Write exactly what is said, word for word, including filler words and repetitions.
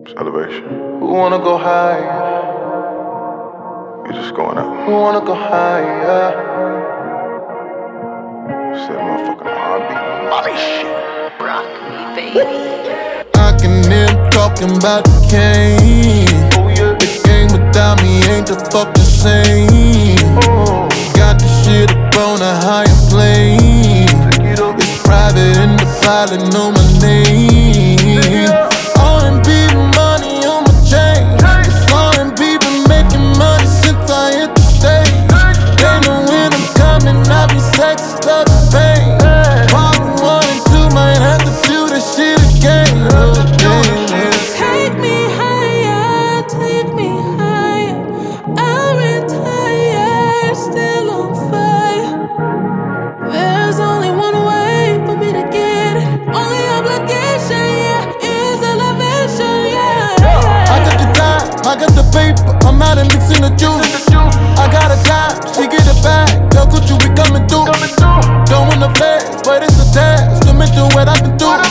Elevation. Who wanna go higher? You're just going up. Who wanna go higher? Said motherfucking R and B. Molly shit. Rock me, baby. I can hear them talking about the cane. Oh yeah. The game without me ain't the fuck the same. Oh. Got the shit up on a higher plane. Take it up. It's private and the pilot know my name. R and B money on my chain. It's R and B been making money since I hit the stage. They know when I'm coming, I be sexy, love and pain. Part one and two might have to do this shit again. again. Take me higher, take me higher. I'm retired, still on fire. There's only one way for me to get it. Only obligation, yeah, is elevation, yeah. I got the time, I got the paper, I'm out and mixing the juice. I got a dime, she get it back, tell Gucci we coming through. Don't want the flags, but it's a task, to me through what I've been through.